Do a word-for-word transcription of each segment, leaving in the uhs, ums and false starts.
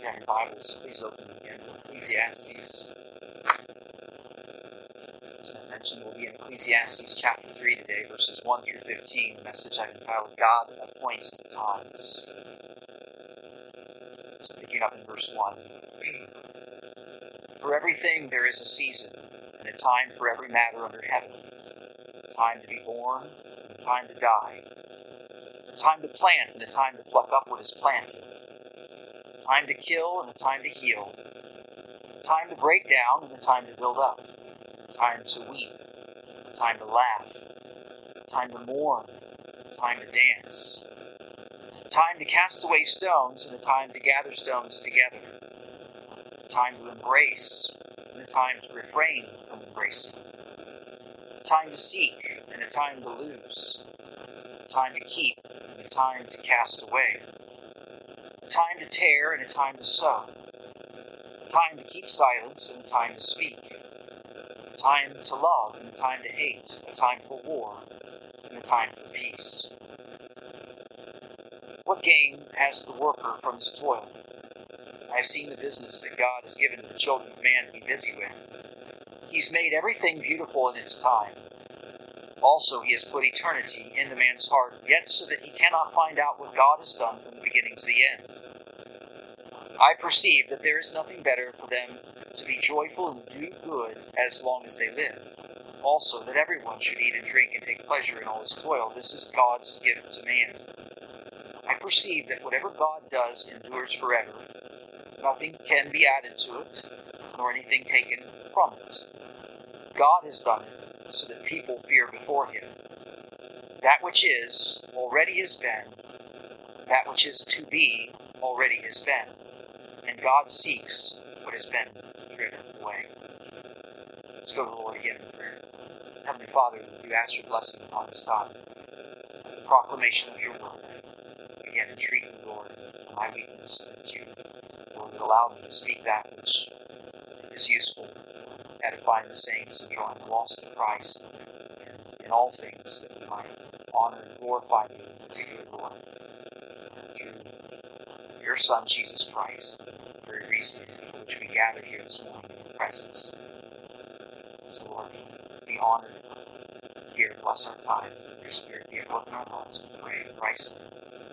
you have your Bibles, please open again to Ecclesiastes. As I mentioned, we'll be in Ecclesiastes chapter three today, verses one through fifteen, the message I've entitled, God Appoints the Times. So picking up in verse one. For everything there is a season, and a time for every matter under heaven, a time to be born, and a time to die, a time to plant, and a time to pluck up what is planted, a time to kill, and a time to heal, a time to break down, and a time to build up, a time to weep, and a time to laugh, a time to mourn, and a time to dance, a time to cast away stones, and a time to gather stones together, a time to embrace, and a time to refrain from embracing, a time to seek, and a time to lose, a time to keep, and a time to cast away, a time to tear, and a time to sow, a time to keep silence, and a time to speak, a time to love, and a time to hate, a time for war, and a time for peace. What gain has the worker from his toil? I have seen the business that God has given to the children of man to be busy with. He's made everything beautiful in its time. Also, he has put eternity into man's heart, yet so that he cannot find out what God has done from the beginning to the end. I perceive that there is nothing better for them to be joyful and do good as long as they live. Also, that everyone should eat and drink and take pleasure in all his toil. This is God's gift to man. I perceive that whatever God does endures forever. Nothing can be added to it, nor anything taken from it. God has done it so that people fear before him. That which is already has been, that which is to be already has been, and God seeks what has been driven away. Let's go to the Lord again in prayer. Heavenly Father, we ask your blessing upon this time, the proclamation of your word. Again, entreat you, Lord, for my weakness, that you, Lord, would allow me to speak that which is useful, edifying the saints and drawing the lost to Christ, and in all things that we might honor and glorify you, in particular, Lord, through your Son, Jesus Christ, the very reason for which we gather here this morning in your presence. So, Lord, be honored here. Bless our time. Your Spirit be at work in our hearts. We pray in Christ's name.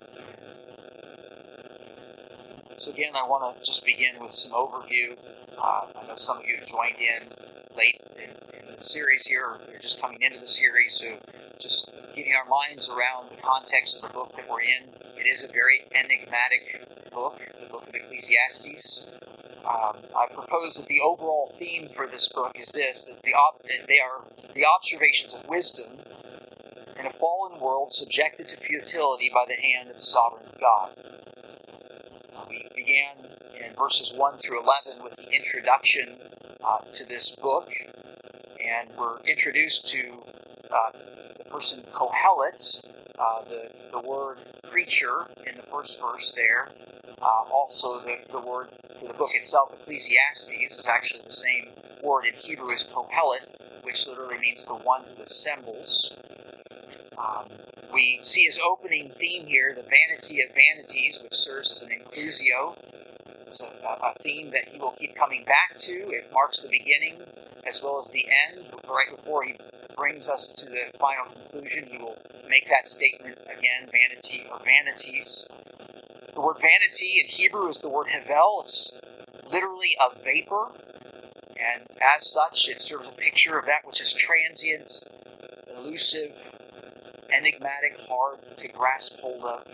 So again, I want to just begin with some overview. Uh, I know some of you have joined in late in, in the series here, or you're just coming into the series, so just getting our minds around the context of the book that we're in. It is a very enigmatic book, the book of Ecclesiastes. Um, I propose that the overall theme for this book is this, that the ob- they are the observations of wisdom in a fallen world subjected to futility by the hand of the sovereign God. We began in verses one through eleven with the introduction uh, to this book, and we're introduced to uh, the person Kohelet, uh, the, the word preacher in the first verse there. Uh, also, the, the word for the book itself, Ecclesiastes, is actually the same word in Hebrew as Kohelet, which literally means the one who assembles. Um, we see his opening theme here, the vanity of vanities, which serves as an inclusio. It's a, a theme that he will keep coming back to. It marks the beginning as well as the end. Right before he brings us to the final conclusion, he will make that statement again, vanity of vanities. The word vanity in Hebrew is the word hevel. It's literally a vapor, and as such, it serves a picture of that which is transient, elusive, enigmatic, hard to grasp hold of.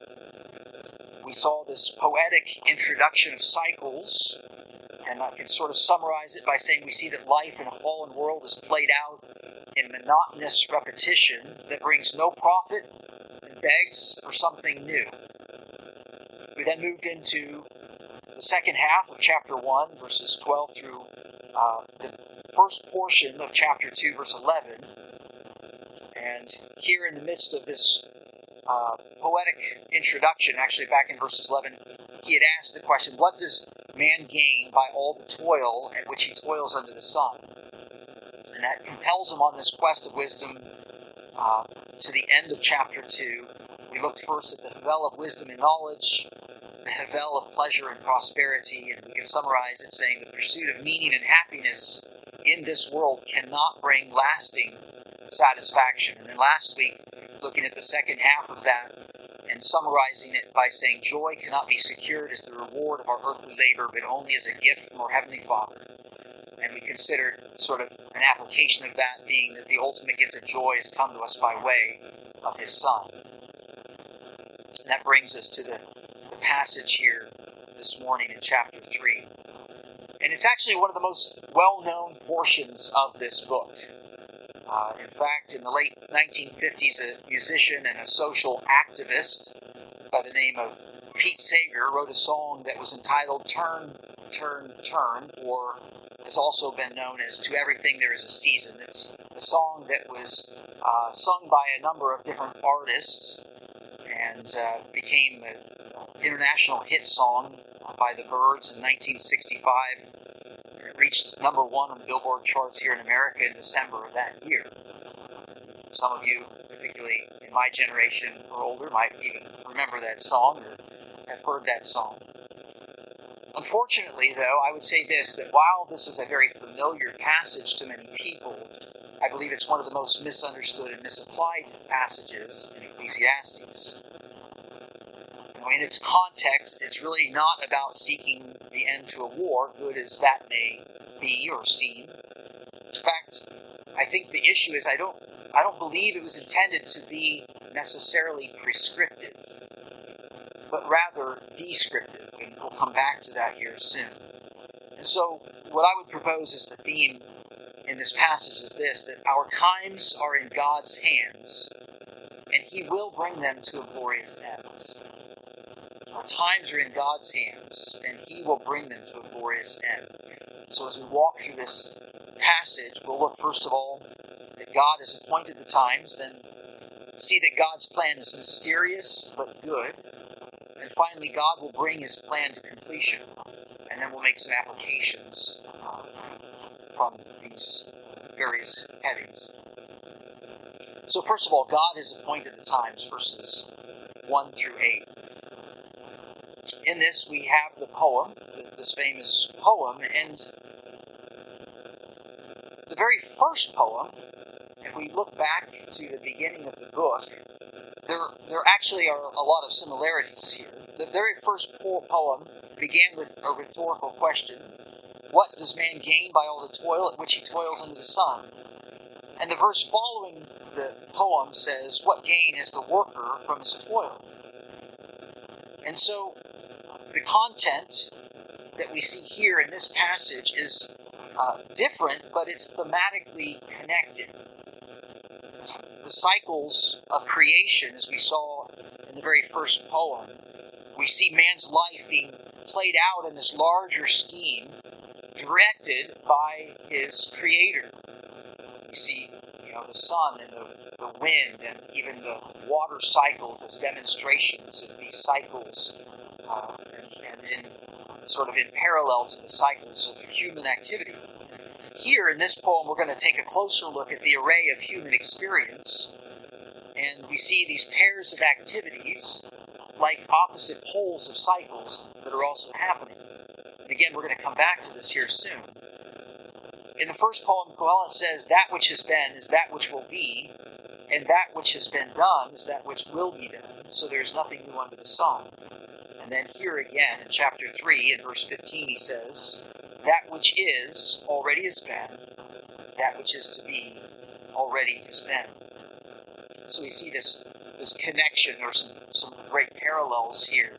We saw this poetic introduction of cycles, and I can sort of summarize it by saying we see that life in a fallen world is played out in monotonous repetition that brings no profit and begs for something new. We then moved into the second half of chapter one, verses twelve through uh, the first portion of chapter two, verse eleven. And here in the midst of this uh, poetic introduction, actually back in verses eleven, he had asked the question, what does man gain by all the toil at which he toils under the sun? And that compels him on this quest of wisdom uh, to the end of chapter two. We looked first at the Hevel of wisdom and knowledge, the havel of pleasure and prosperity, and we can summarize it saying the pursuit of meaning and happiness in this world cannot bring lasting satisfaction. And then last week, looking at the second half of that and summarizing it by saying joy cannot be secured as the reward of our earthly labor, but only as a gift from our Heavenly Father. And we considered sort of an application of that being that the ultimate gift of joy has come to us by way of His Son. And that brings us to the, the passage here this morning in chapter three. And it's actually one of the most well-known portions of this book. Uh, in fact, in the late nineteen fifties, a musician and a social activist by the name of Pete Seeger wrote a song that was entitled Turn, Turn, Turn, or has also been known as To Everything There Is a Season. It's a song that was uh, sung by a number of different artists and uh, became an international hit song by the Byrds in nineteen sixty-five. It reached number one on the Billboard charts here in America in December of that year. Some of you, particularly in my generation or older, might even remember that song or have heard that song. Unfortunately, though, I would say this, that while this is a very familiar passage to many people, I believe it's one of the most misunderstood and misapplied passages in Ecclesiastes. You know, in its context, it's really not about seeking the end to a war, good as that may be or seem. In fact, I think the issue is I don't I don't believe it was intended to be necessarily prescriptive, but rather descriptive, and we'll come back to that here soon. And so, what I would propose as the theme in this passage is this, that our times are in God's hands, and He will bring them to a glorious end. Our times are in God's hands, and He will bring them to a glorious end. So as we walk through this passage, we'll look first of all that God has appointed the times, then see that God's plan is mysterious but good, and finally God will bring His plan to completion, and then we'll make some applications uh, from these various headings. So first of all, God has appointed the times, verses one through eight. In this we have the poem, this famous poem, and the very first poem, if we look back to the beginning of the book, there, there actually are a lot of similarities here. The very first poem began with a rhetorical question: what does man gain by all the toil at which he toils under the sun? And the verse following the poem says, what gain has the worker from his toil? And so, the content that we see here in this passage is uh, different, but it's thematically connected. The cycles of creation, as we saw in the very first poem, we see man's life being played out in this larger scheme, directed by his Creator. We see, you know, the sun and the, the wind and even the water cycles as demonstrations of these cycles, uh, and, and in sort of in parallel to the cycles of human activity. Here in this poem, we're going to take a closer look at the array of human experience, and we see these pairs of activities like opposite poles of cycles that are also happening. And again, we're going to come back to this here soon. In the first poem, Kohelet says, that which has been is that which will be, and that which has been done is that which will be done. So there's nothing new under the sun. And then here again, in chapter three, in verse fifteen, he says, that which is already has been, that which is to be already has been. So we see this, this connection, or some, some great parallels here.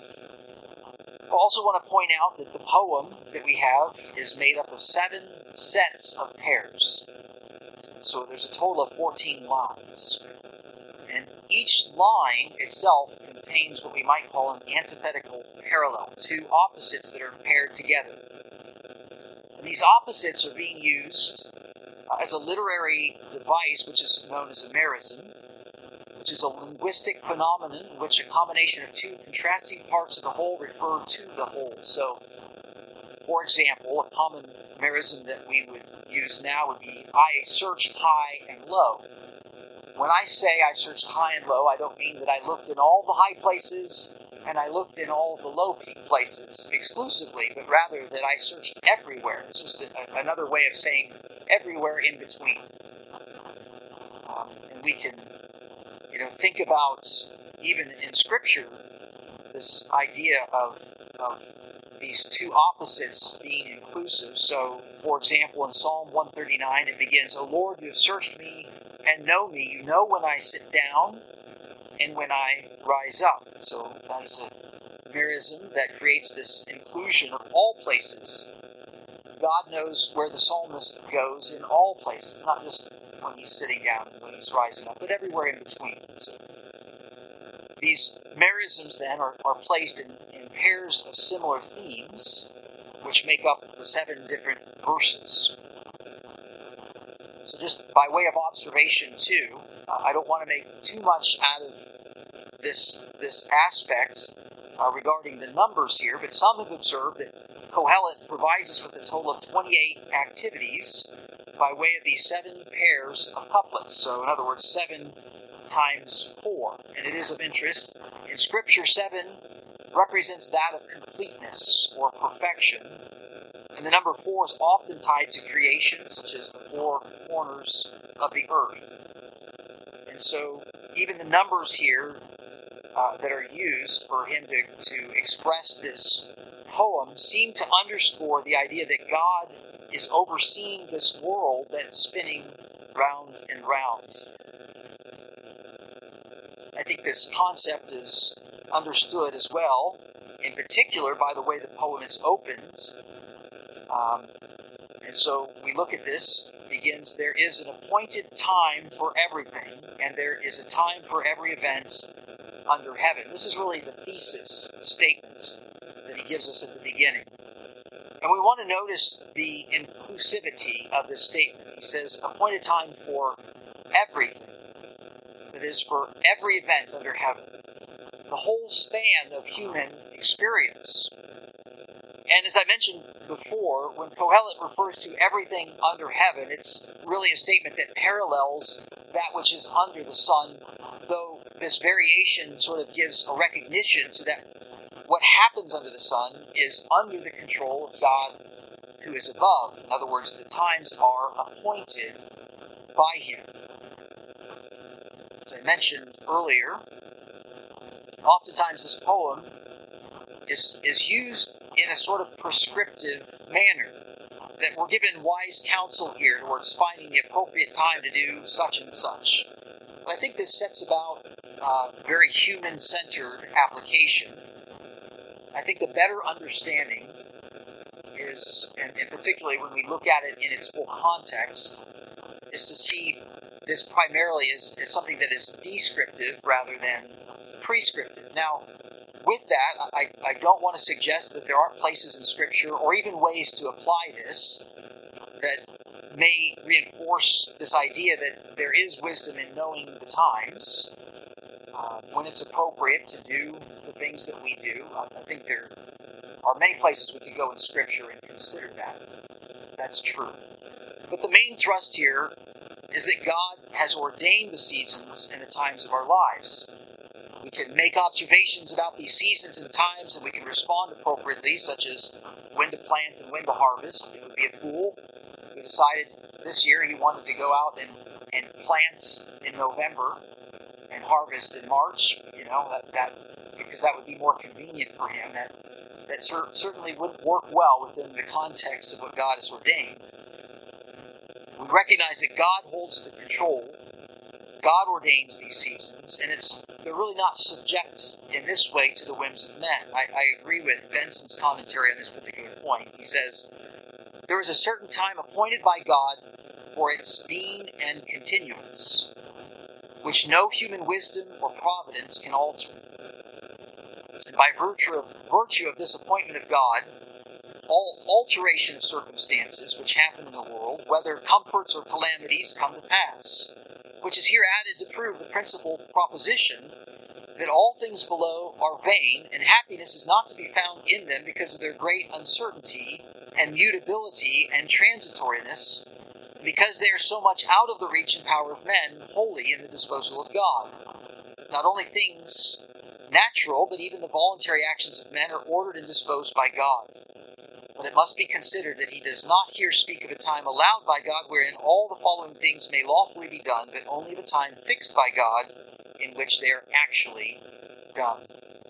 I also want to point out that the poem that we have is made up of seven sets of pairs. So there's a total of fourteen lines. And each line itself contains what we might call an antithetical parallel, two opposites that are paired together. And these opposites are being used uh, as a literary device, which is known as a merism, which is a linguistic phenomenon in which a combination of two contrasting parts of the whole refer to the whole. So, for example, a common merism that we would use now would be, I searched high and low. When I say I searched high and low, I don't mean that I looked in all the high places and I looked in all the low peak places exclusively, but rather that I searched everywhere. It's just a, a, another way of saying everywhere in between. Um, and we can, you know, think about, even in Scripture, this idea of, of these two opposites being inclusive. So, for example, in Psalm one thirty-nine, it begins, O Lord, you have searched me and know me. You know when I sit down and when I rise up. So that is a merism that creates this inclusion of all places. God knows where the psalmist goes in all places, not just when he's sitting down and when he's rising up, but everywhere in between. So these merisms then are, are placed in, in pairs of similar themes, which make up the seven different verses. So just by way of observation too, uh, I don't want to make too much out of this this aspect uh, regarding the numbers here, but some have observed that Kohelet provides us with a total of twenty-eight activities by way of these seven pairs of couplets. So in other words, seven times four. And it is of interest. In Scripture, seven represents that of completeness or perfection. And the number four is often tied to creation, such as the four corners of the earth. And so even the numbers here uh, that are used for him to, to express this poem seem to underscore the idea that God is overseeing this world that's spinning round and round. I think this concept is understood as well, in particular by the way the poem is opened. Um, and so we look at this, it begins, there is an appointed time for everything, and there is a time for every event under heaven. This is really the thesis statement that he gives us at the beginning. And we want to notice the inclusivity of this statement. He says, appointed time for everything. That is, for every event under heaven. The whole span of human experience. And as I mentioned before, when Kohelet refers to everything under heaven, it's really a statement that parallels that which is under the sun, though this variation sort of gives a recognition to that what happens under the sun is under the control of God who is above. In other words, the times are appointed by him. As I mentioned earlier, oftentimes this poem is, is used in a sort of prescriptive manner, that we're given wise counsel here towards finding the appropriate time to do such and such. But I think this sets about uh, very human-centered application. I think the better understanding is, and, and particularly when we look at it in its full context, is to see this primarily as, as something that is descriptive rather than prescriptive. Now, with that, I, I don't want to suggest that there aren't places in Scripture or even ways to apply this that may reinforce this idea that there is wisdom in knowing the times, uh, when it's appropriate to do the things that we do. I, I think there are many places we could go in Scripture and consider that. That's true. But the main thrust here is that God has ordained the seasons and the times of our lives. We can make observations about these seasons and times, and we can respond appropriately, such as when to plant and when to harvest. It would be a fool who decided this year he wanted to go out and, and plant in November and harvest in March, you know, that, that because that would be more convenient for him. That, that cer- certainly wouldn't work well within the context of what God has ordained. We recognize that God holds the control. God ordains these seasons, and it's they're really not subject in this way to the whims of men. I, I agree with Benson's commentary on this particular point. He says, there is a certain time appointed by God for its being and continuance, which no human wisdom or providence can alter. And by virtue of, virtue of this appointment of God, all alteration of circumstances which happen in the world, whether comforts or calamities, come to pass, which is here added to prove the principal proposition that all things below are vain, and happiness is not to be found in them because of their great uncertainty and mutability and transitoriness, because they are so much out of the reach and power of men, wholly in the disposal of God. Not only things natural that even the voluntary actions of men are ordered and disposed by God. But it must be considered that he does not here speak of a time allowed by God wherein all the following things may lawfully be done, but only of a time fixed by God in which they are actually done.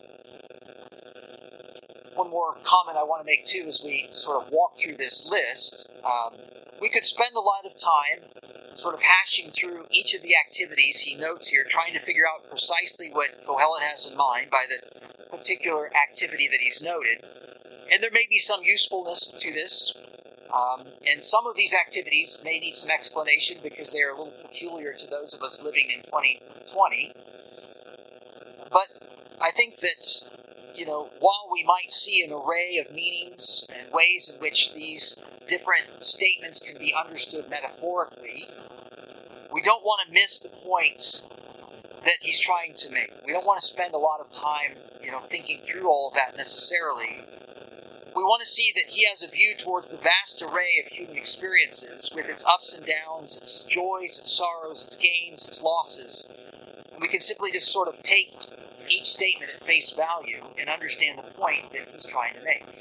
One more comment I want to make too as we sort of walk through this list. Um, we could spend a lot of time sort of hashing through each of the activities he notes here, trying to figure out precisely what Kohelet has in mind by the particular activity that he's noted. And there may be some usefulness to this, um, and some of these activities may need some explanation because they are a little peculiar to those of us living in twenty twenty. But I think that, you know, while we might see an array of meanings and ways in which these different statements can be understood metaphorically, we don't want to miss the point that he's trying to make. We don't want to spend a lot of time, you know, thinking through all of that necessarily. We want to see that he has a view towards the vast array of human experiences with its ups and downs, its joys, its sorrows, its gains, its losses. And we can simply just sort of take each statement at face value and understand the point that he's trying to make.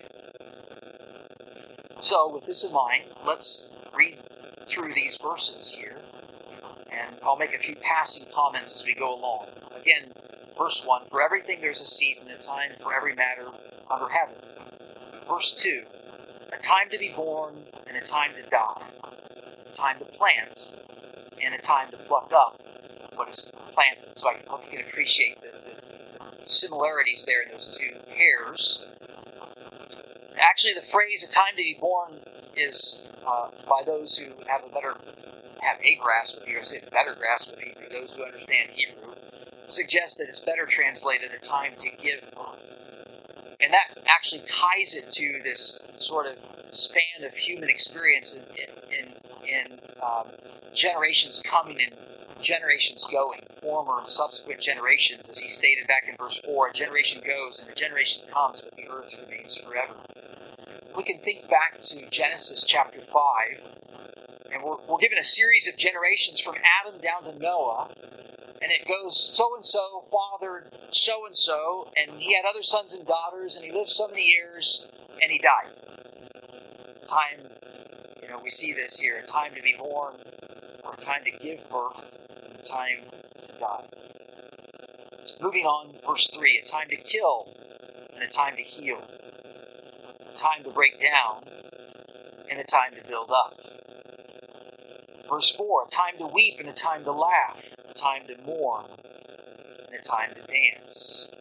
So, with this in mind, let's read through these verses here, and I'll make a few passing comments as we go along. Again, verse one, for everything there's a season, a time for every matter under heaven. Verse two, a time to be born and a time to die, a time to plant and a time to pluck up what is planted. So I hope you can appreciate the, the similarities there in those two pairs. Actually, the phrase "a time to be born" is uh, by those who have a better have a grasp of Hebrew, say better grasp of Hebrew. Those who understand Hebrew suggest that it's better translated "a time to give birth," and that actually ties it to this sort of span of human experience in in, in um, generations coming and generations going, former and subsequent generations, as he stated back in verse four. A generation goes and a generation comes, but the earth remains forever. We can think back to Genesis chapter five, and we're, we're given a series of generations from Adam down to Noah, and it goes so-and-so fathered so-and-so, and he had other sons and daughters, and he lived so many years, and he died. Time, you know, we see this here, a time to be born, or a time to give birth, and a time to die. Moving on, verse three, a time to kill, and a time to heal. A time to break down, and a time to build up. Verse four, a time to weep and a time to laugh, a time to mourn, and a time to dance.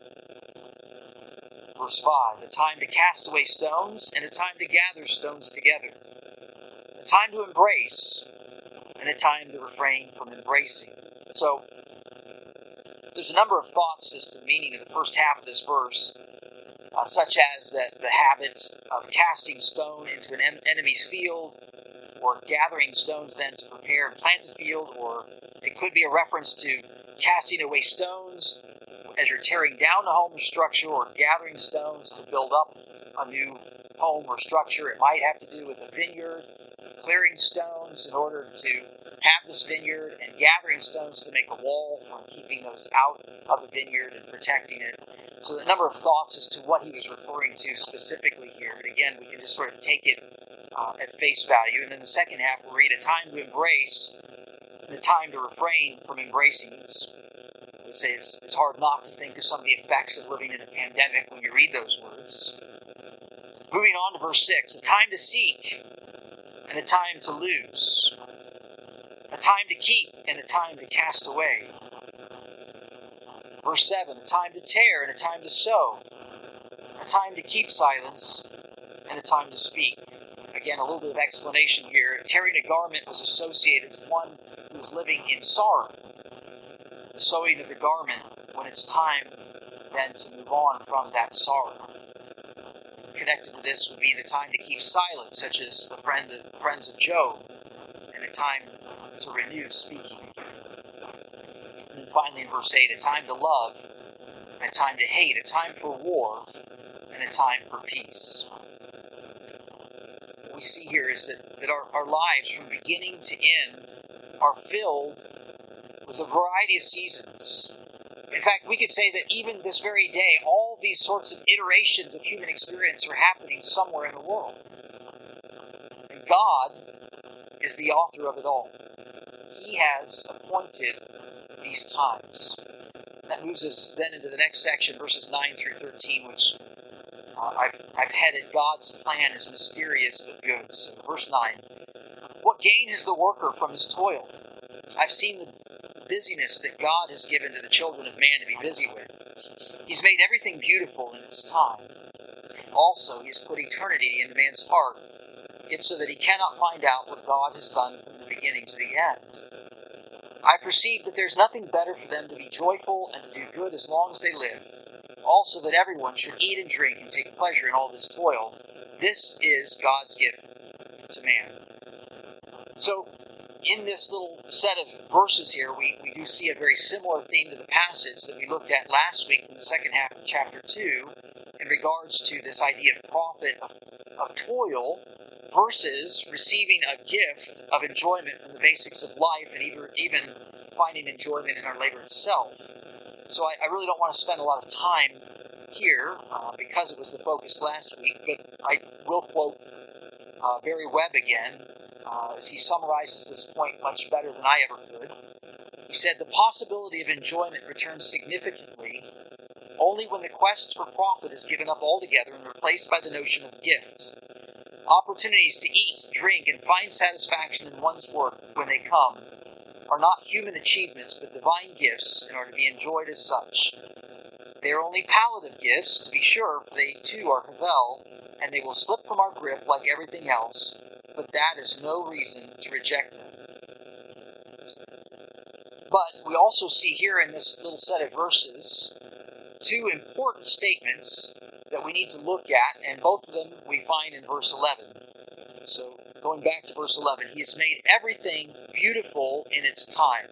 Verse five, a time to cast away stones and a time to gather stones together. A time to embrace and a time to refrain from embracing. So, there's a number of thoughts as to the meaning of the first half of this verse. Uh, such as that the habit of casting stone into an en- enemy's field, or gathering stones then to prepare and plant a field, or it could be a reference to casting away stones as you're tearing down the home or structure, or gathering stones to build up a new home or structure. It might have to do with a vineyard, clearing stones in order to have this vineyard, and gathering stones to make a wall from keeping those out of the vineyard and protecting it. So a number of thoughts as to what he was referring to specifically here. But again, we can just sort of take it uh, at face value. And then the second half, we'll read a time to embrace and a time to refrain from embracing. It's, I would say it's, it's hard not to think of some of the effects of living in a pandemic when you read those words. Moving on to verse six, a time to seek and a time to lose. A time to keep and a time to cast away. Verse seven, a time to tear and a time to sow, a time to keep silence and a time to speak. Again, a little bit of explanation here. Tearing a garment was associated with one who was living in sorrow. The sewing of the garment when it's time then to move on from that sorrow. Connected to this would be the time to keep silent, such as the friend of, friends of Job, and a time to renew speaking. And then finally in verse eight, a time to love, and a time to hate, a time for war, and a time for peace. What we see here is that, that our, our lives from beginning to end are filled with a variety of seasons. In fact, we could say that even this very day, all these sorts of iterations of human experience are happening somewhere in the world. And God is the author of it all. He has appointed these times. And that moves us then into the next section, verses nine through thirteen, which uh, I've, I've headed, God's plan is mysterious but good. So, verse nine, what gain has the worker from his toil? I've seen the busyness that God has given to the children of man to be busy with. He's made everything beautiful in its time. Also, He has put eternity into man's heart, yet so that he cannot find out what God has done from the beginning to the end. I perceive that there's nothing better for them to be joyful and to do good as long as they live. Also, that everyone should eat and drink and take pleasure in all this toil. This is God's gift to man. So, in this little set of verses here, we, we do see a very similar theme to the passage that we looked at last week in the second half of chapter two in regards to this idea of profit of, of toil versus receiving a gift of enjoyment from the basics of life and either, even finding enjoyment in our labor itself. So I, I really don't want to spend a lot of time here uh, because it was the focus last week, but I will quote uh, Barry Webb again uh, as he summarizes this point much better than I ever could. He said, the possibility of enjoyment returns significantly only when the quest for profit is given up altogether and replaced by the notion of gift. Opportunities to eat, drink, and find satisfaction in one's work when they come are not human achievements but divine gifts and are to be enjoyed as such. They are only palliative gifts, to be sure, for they too are Havel, and they will slip from our grip like everything else, but that is no reason to reject them. But we also see here in this little set of verses two important statements that we need to look at, and both of them we find in verse eleven. So, going back to verse eleven, He has made everything beautiful in its time.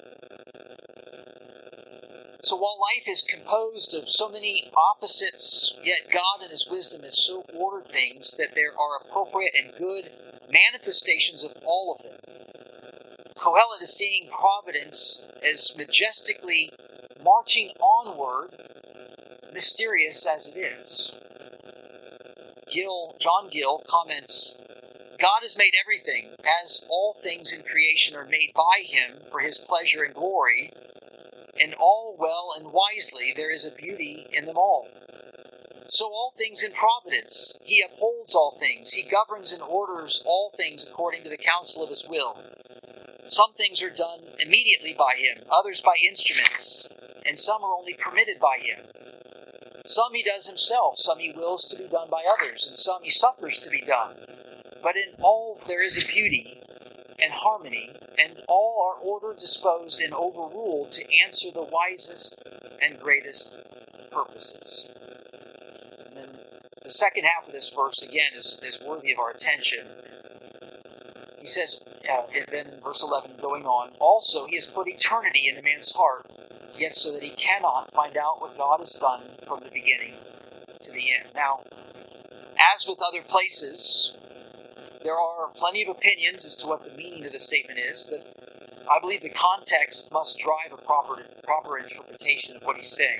So while life is composed of so many opposites, yet God in His wisdom has so ordered things that there are appropriate and good manifestations of all of them. Kohelet is seeing providence as majestically marching onward, mysterious as it is. Gill, John Gill comments, God has made everything, as all things in creation are made by Him for His pleasure and glory, and all well and wisely there is a beauty in them all. So all things in providence, He upholds all things, He governs and orders all things according to the counsel of His will. Some things are done immediately by Him, others by instruments, and some are only permitted by Him. Some He does Himself, some He wills to be done by others, and some He suffers to be done. But in all there is a beauty and harmony, and all are ordered, disposed, and overruled to answer the wisest and greatest purposes. And then the second half of this verse, again, is, is worthy of our attention. He says, uh, and then in verse eleven, going on, also He has put eternity into man's heart, yet so that he cannot find out what God has done from the beginning to the end. Now, as with other places, there are plenty of opinions as to what the meaning of the statement is, but I believe the context must drive a proper, proper interpretation of what he's saying.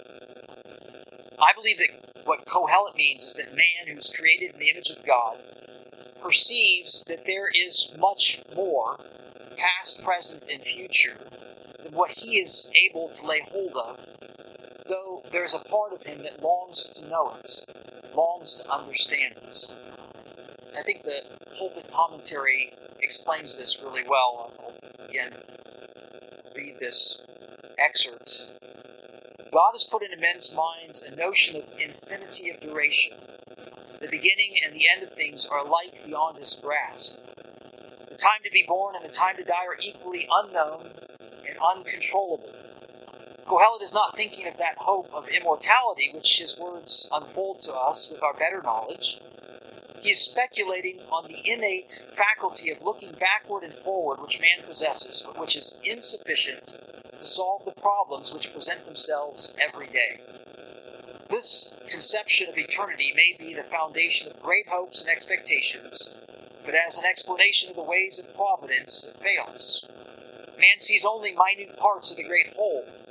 I believe that what Kohelet means is that man who is created in the image of God perceives that there is much more, past, present, and future, than what he is able to lay hold of, though there's a part of him that longs to know it, longs to understand it. I think the pulpit commentary explains this really well. I'll again read this excerpt. God has put into men's minds a notion of infinity of duration. The beginning and the end of things are alike beyond his grasp. The time to be born and the time to die are equally unknown and uncontrollable. Kohelet is not thinking of that hope of immortality which his words unfold to us with our better knowledge. He is speculating on the innate faculty of looking backward and forward which man possesses, but which is insufficient to solve the problems which present themselves every day. This conception of eternity may be the foundation of great hopes and expectations, but as an explanation of the ways of providence, it fails. Man sees only minute parts of the great whole.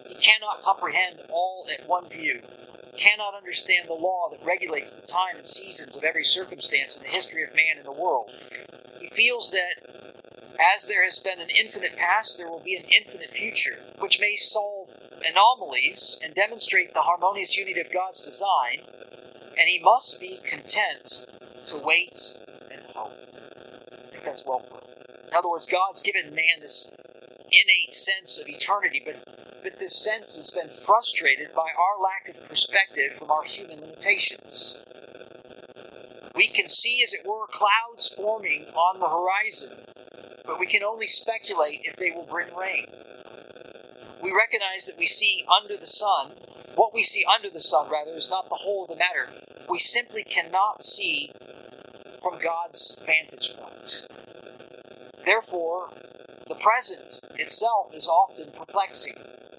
He cannot comprehend all at one view, cannot understand the law that regulates the time and seasons of every circumstance in the history of man and the world. He feels that as there has been an infinite past, there will be an infinite future, which may solve anomalies and demonstrate the harmonious unity of God's design, and he must be content to wait and hope. I think that's well put. In other words, God's given man this innate sense of eternity, but, but this sense has been frustrated by our lack of perspective from our human limitations. We can see, as it were, clouds forming on the horizon, but we can only speculate if they will bring rain. We recognize that we see under the sun, what we see under the sun, rather, is not the whole of the matter. We simply cannot see from God's vantage point. Therefore, the present itself is often perplexing.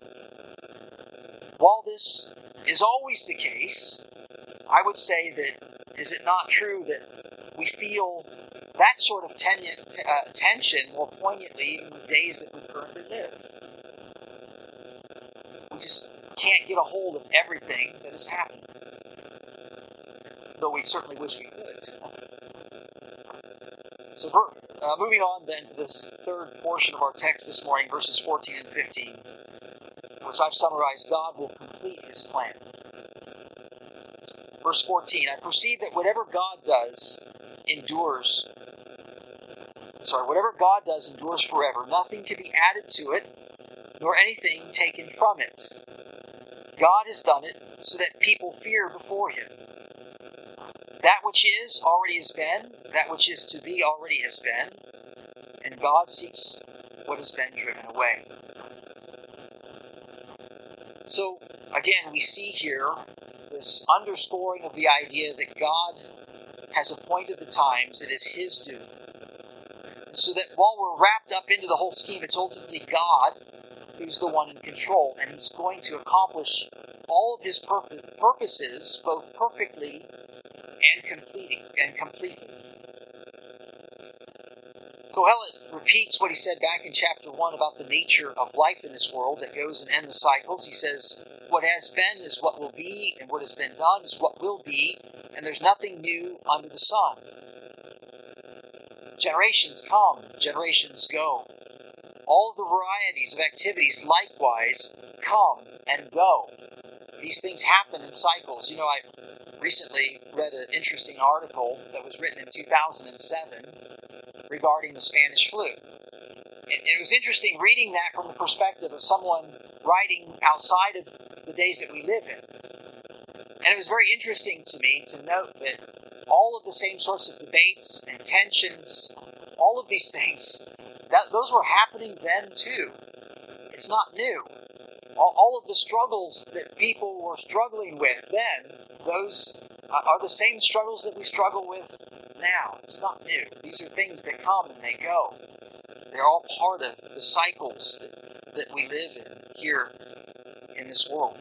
While this is always the case, I would say that, is it not true that we feel that sort of ten- uh, tension more poignantly in the days that we currently live? We just can't get a hold of everything that is happening, though we certainly wish we could. So uh, moving on then to this third portion of our text this morning, verses fourteen and fifteen, which I've summarized, God will complete his plan. Verse fourteen, I perceive that whatever God does endures, sorry, whatever God does endures forever. Nothing can be added to it, nor anything taken from it. God has done it so that people fear before him. That which is already has been, that which is to be already has been, and God seeks what has been driven away. So, again, we see here this underscoring of the idea that God has appointed the times, it is his doing. So that while we're wrapped up into the whole scheme, it's ultimately God who's the one in control, and he's going to accomplish all of his purpose, purposes both perfectly and completing and completely. Kohelet repeats what he said back in chapter one about the nature of life in this world that goes and ends the cycles. He says, what has been is what will be, and what has been done is what will be, and there's nothing new under the sun. Generations come, generations go. All of the varieties of activities likewise come and go. These things happen in cycles. You know, I recently read an interesting article that was written in two thousand seven regarding the Spanish flu. It, it was interesting reading that from the perspective of someone writing outside of the days that we live in. And it was very interesting to me to note that all of the same sorts of debates and tensions, all of these things, that those were happening then too. It's not new. All, all of the struggles that people were struggling with then, those are the same struggles that we struggle with now. It's not new. These are things that come and they go. They're all part of the cycles that, that we live in here in this world.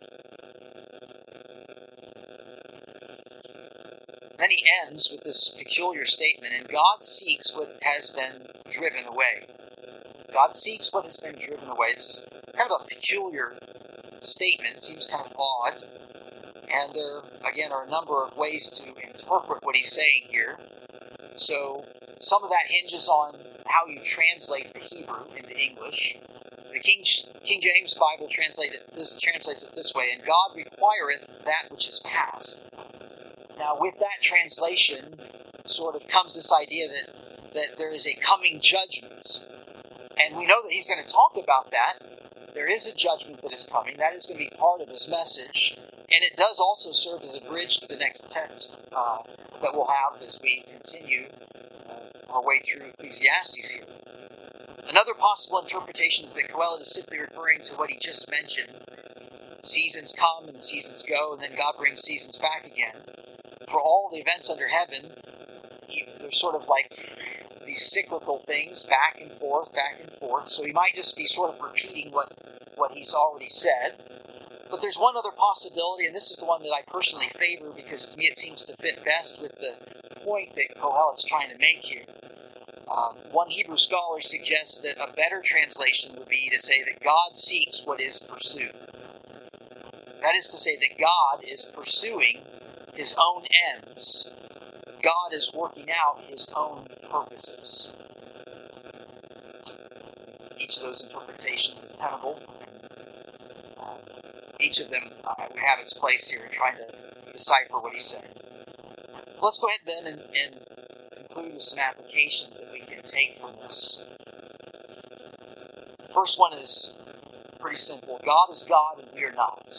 Then he ends with this peculiar statement, and God seeks what has been driven away. God seeks what has been driven away. It's kind of a peculiar statement. It seems kind of odd. And there, again, are a number of ways to interpret what he's saying here. So some of that hinges on how you translate the Hebrew into English. The King, King James Bible translates it, this, translates it this way, and God requireth that which is past. Now, with that translation, sort of comes this idea that, that there is a coming judgment. And we know that he's going to talk about that. There is a judgment that is coming. That is going to be part of his message. And it does also serve as a bridge to the next text uh, that we'll have as we continue uh, our way through Ecclesiastes here. Another possible interpretation is that Kohelet is simply referring to what he just mentioned. Seasons come and the seasons go, and then God brings seasons back again. For all the events under heaven, they're sort of like these cyclical things, back and forth, back and forth. So he might just be sort of repeating what, what he's already said. But there's one other possibility, and this is the one that I personally favor because to me it seems to fit best with the point that Kohelet's trying to make here. Um, one Hebrew scholar suggests that a better translation would be to say that God seeks what is pursued. That is to say that God is pursuing his own ends. God is working out his own purposes. Each of those interpretations is tenable. Uh, each of them uh, would have its place here in trying to decipher what he's saying. Let's go ahead then and, and conclude with some applications that we can take from this. The first one is pretty simple. God is God and we are not.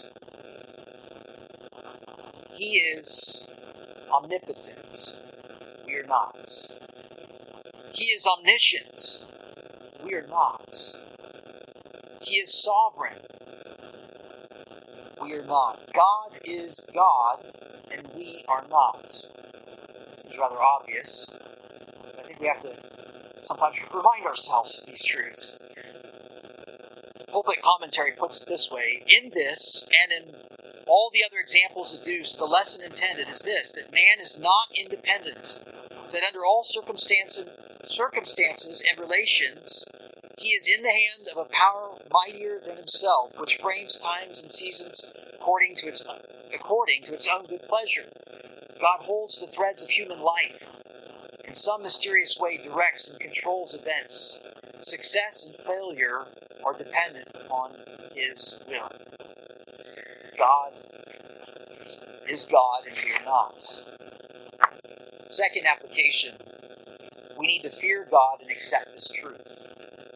He is omnipotent. We are not. He is omniscient. We are not. He is sovereign. We are not. God is God, and we are not. Seems rather obvious. I think we have to sometimes remind ourselves of these truths. The Pulpit Commentary puts it this way: in this, and in all the other examples adduced, the lesson intended is this, that man is not independent, that under all circumstances, circumstances and relations, he is in the hand of a power mightier than himself, which frames times and seasons according to its according to its own good pleasure. God holds the threads of human life. In some mysterious way directs and controls events. Success and failure are dependent upon his will. God is God and we are not. Second application, we need to fear God and accept His truth.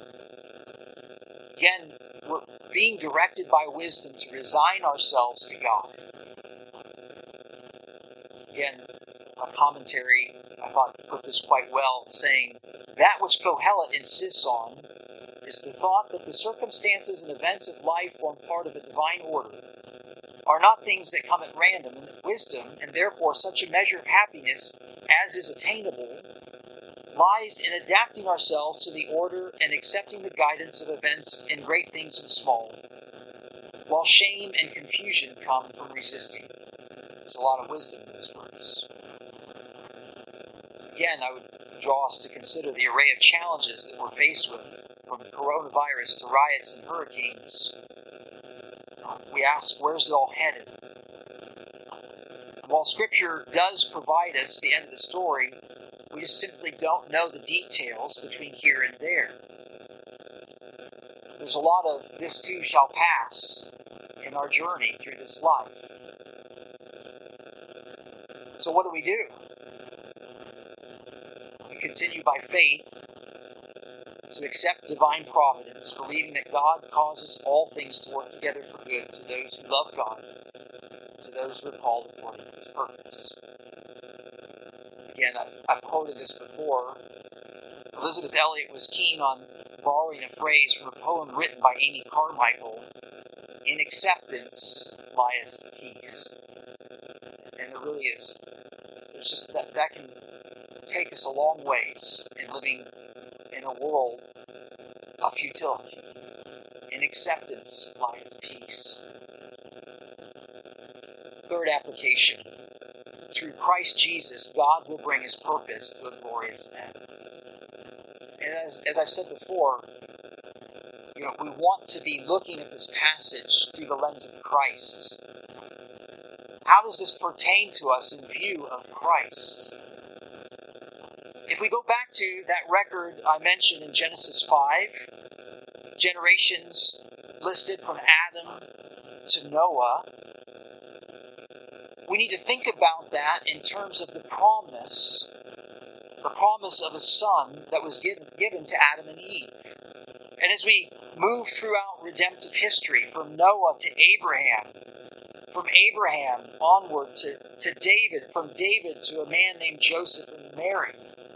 Again, we're being directed by wisdom to resign ourselves to God. Again, a commentary, I thought, put this quite well, saying, that which Kohelet insists on is the thought that the circumstances and events of life form part of a divine order, are not things that come at random, and that wisdom, and therefore such a measure of happiness as is attainable, lies in adapting ourselves to the order and accepting the guidance of events in great things and small, while shame and confusion come from resisting. There's a lot of wisdom in those words. Again, I would draw us to consider the array of challenges that we're faced with, from coronavirus to riots and hurricanes. We ask, where's it all headed? While Scripture does provide us the end of the story, we just simply don't know the details between here and there. There's a lot of this too shall pass in our journey through this life. So what do we do? We continue by faith to accept divine providence, believing that God causes all things to work together for good to those who love God, to those who are called according to His purpose. Again, I've, I've quoted this before. Elizabeth Elliot was keen on borrowing a phrase from a poem written by Amy Carmichael, "In acceptance lieth peace." And it really is. There's just that, that can take us a long ways in living in a world of futility. In acceptance lieth peace. Third application. Through Christ Jesus, God will bring His purpose to a glorious end. And as, as I've said before, you know, we want to be looking at this passage through the lens of Christ. How does this pertain to us in view of Christ? If we go back to that record I mentioned in Genesis five, generations listed from Adam to Noah, we need to think about that in terms of the promise, the promise of a son that was given, given to Adam and Eve. And as we move throughout redemptive history, from Noah to Abraham, from Abraham onward to, to David, from David to a man named Joseph and Mary,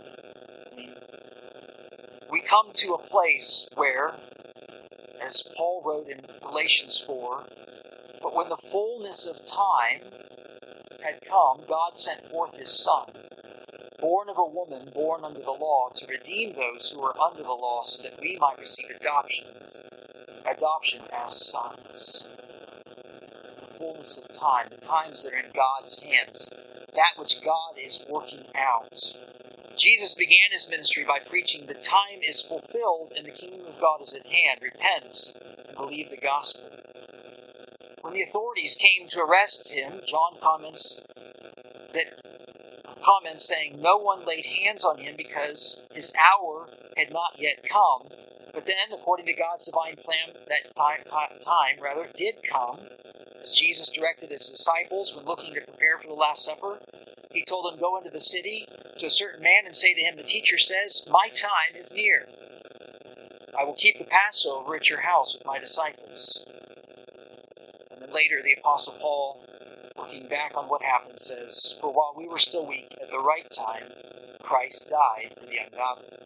we come to a place where, as Paul wrote in Galatians four, but when the fullness of time had come, God sent forth His Son, born of a woman, born under the law, to redeem those who were under the law, so that we might receive adoptions, adoption as sons. The fullness of time, the times that are in God's hands, that which God is working out. Jesus began His ministry by preaching, the time is fulfilled and the kingdom of God is at hand. Repent and believe the gospel. When the authorities came to arrest him, John comments that comments saying no one laid hands on him because his hour had not yet come. But then, according to God's divine plan, that time, time rather did come, as Jesus directed his disciples when looking to prepare for the Last Supper. He told them, "Go into the city to a certain man and say to him, 'The teacher says, my time is near. I will keep the Passover at your house with my disciples.'" And then later, the Apostle Paul, looking back on what happened, says, "For while we were still weak, at the right time, Christ died for the ungodly."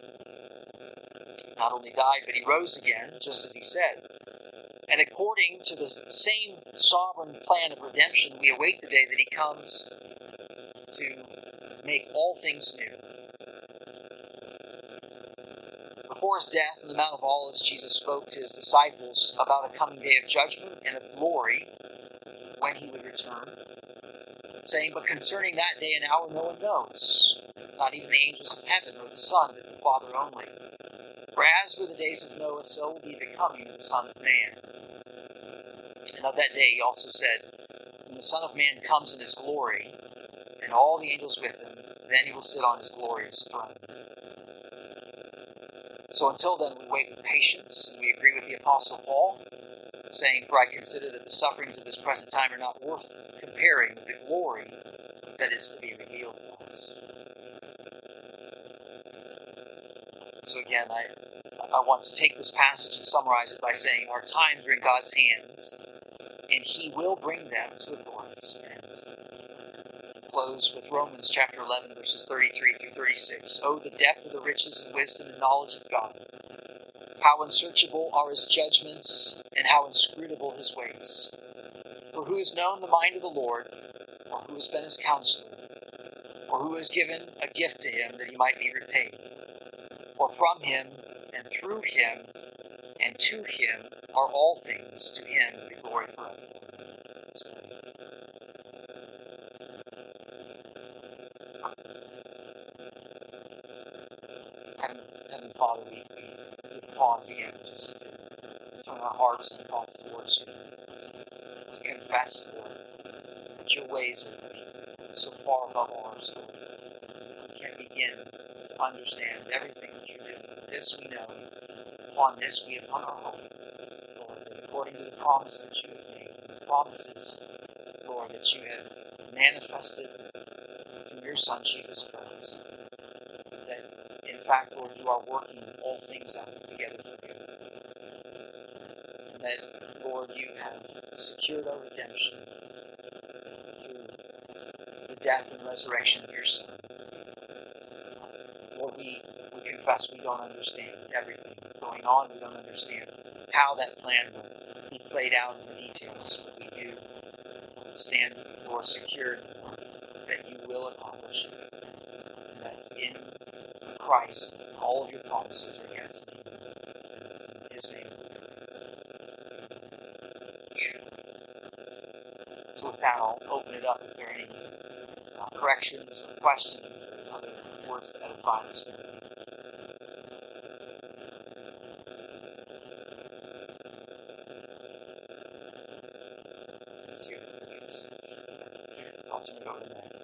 Not only died, but he rose again, just as he said. And according to the same sovereign plan of redemption, we await the day that he comes to make all things new. Before his death on the Mount of Olives, Jesus spoke to his disciples about a coming day of judgment and of glory when he would return, saying, "But concerning that day and hour no one knows, not even the angels of heaven or the Son, but the Father only. For as were the days of Noah, so will be the coming of the Son of Man." And of that day he also said, "When the Son of Man comes in his glory, and all the angels with him, then he will sit on his glorious throne." So until then, we wait with patience, and we agree with the Apostle Paul, saying, "For I consider that the sufferings of this present time are not worth comparing with the glory that is to be revealed to us." So again, I, I want to take this passage and summarize it by saying our times are in God's hands, and he will bring them to a glorious end. Close with Romans chapter eleven, verses thirty-three through thirty-six. "Oh, the depth of the riches and wisdom and knowledge of God! How unsearchable are his judgments, and how inscrutable his ways! For who has known the mind of the Lord, or who has been his counselor, or who has given a gift to him that he might be repaid? For from him, and through him, and to him are all things, to him be glory forever." Let's pray. Heavenly Father, we, we pause again just to turn our hearts and thoughts towards you. To confess, Lord, that your ways are so far above ours, Lord. We can't begin to understand everything that you're doing. This we know. Upon this we have hung our hope, Lord, that according to the promise that you have made, the promises, Lord, that you have manifested through your Son, Jesus Christ, that in fact, Lord, you are working all things out together for good. And that, Lord, you have secured our redemption through the death and resurrection of your Son. Lord, we, we confess we don't understand everything going on. We don't understand how that plan will be played out in the details. But we do stand, Lord, secured that you will accomplish it. And that in Christ, all of your promises are yes and amen. And it's in his name. So with that, I'll open it up if there are any uh, corrections or questions or other words to edify us. Let's hear the crickets. So I'll turn it over to Matt.